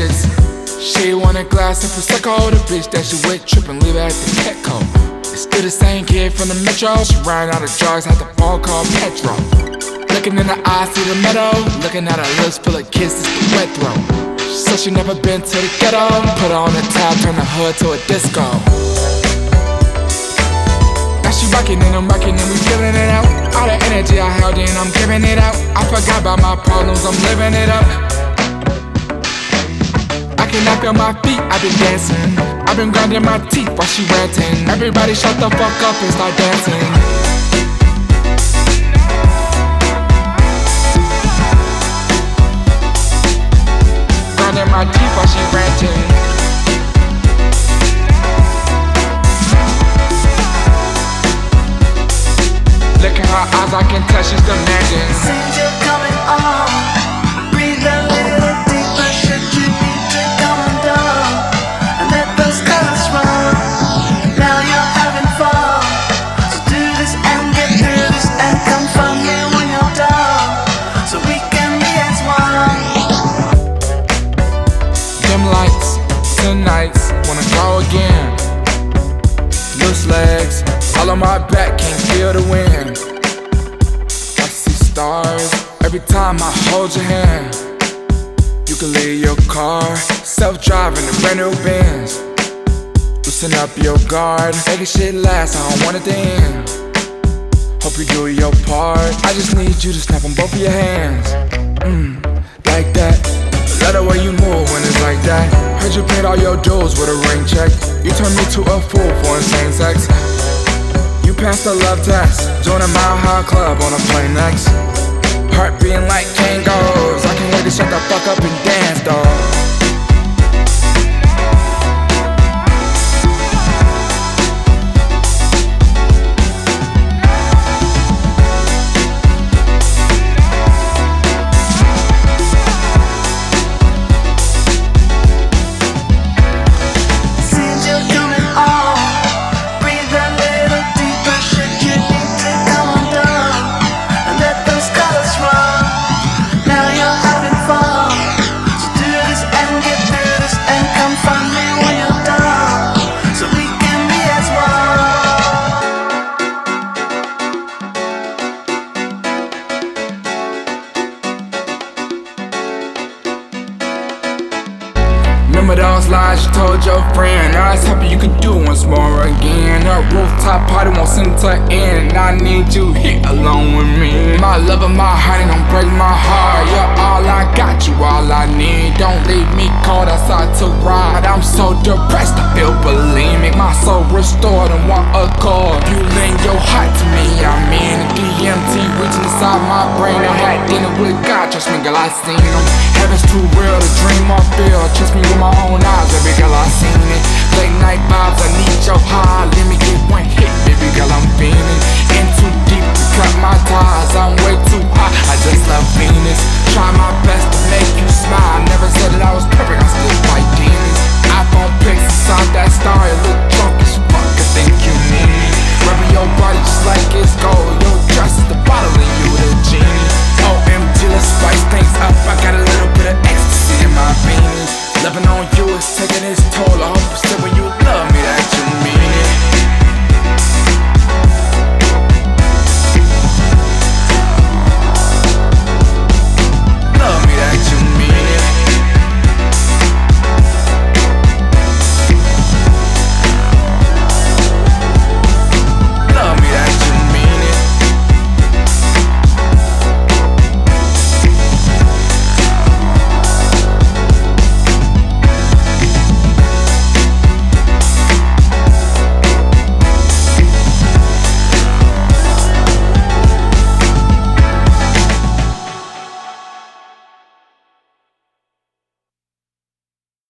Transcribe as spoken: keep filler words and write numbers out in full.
digits. She want a glass of Prosecco, the bitch that she with trippin', leave her at the Petco. It's still the same kid from the metro. She ran out of drugs, had the phone called Petro. Looking in the eyes, see the meadow. Looking at her lips full of kisses, the wet throat. She said she never been to the ghetto. Put her on the top, turn the hood to a disco. Now she rockin' and I'm rockin' and we feelin' it out. All the energy I held in, I'm giving it out. I forgot about my problems, I'm living it up. I cannot feel my feet, I've been dancing. I've been grinding my teeth while she ranting. Everybody shut the fuck up and start dancing. Grinding my teeth while she ranting. Look at her eyes, I can tell she's demanding. Since you're coming on, breathe a little deeper. Should you need to come undone and let those colors run? Now you're having fun, so do this and get through this and come find me when you're done, so we can be as one. Dim lights, tonight's, wanna go again. Loose legs, all on my back, can't feel the wind. I see stars every time I hold your hand. You can leave your car, self-driving a brand new Benz. Loosen up your guard, making shit last, I don't want it to end. Hope you do your part, I just need you to snap on both of your hands. Mmm, like that. Love the way you move when it's like that. Heard you paid all your dues with a ring check. You turned me to a fool for insane sex. You passed the love test, join a Mile High Club on a plane next. Heart beating like Kangols, I can't wait to shut the fuck up and dance, dawg. Remember those lies you told your friend? I was happy you could do once more again. A rooftop party won't seem to end, and I need you here alone with me. My love and my heart ain't gon' break my heart. You're all I got, you all I need. Don't leave me cold outside to ride. I'm so depressed, I feel bulimic. My soul restored in one accord. You lend your heart to me, I'm in the D M T reaching inside my brain. I had dinner with God, trust me, girl, I seen him. Heaven's too real to dream or feel. Trust me with my own eyes, baby girl, I seen it. Late night vibes, I need your high. Let me get one hit, baby girl, I'm fiending. In too deep to cut my ties, I'm way too high, I just love Venus. Try my best to make you smile. Never said that I was perfect, I still fight demons. iPhone pics inside that star, you look drunk as fuck, I think you need me. Rubbing your body just like it's gold. Your dress is the bottle and you the genie. O M G, let's spice things up, I got a little bit of ecstasy in my beanie. Loving on you is taking it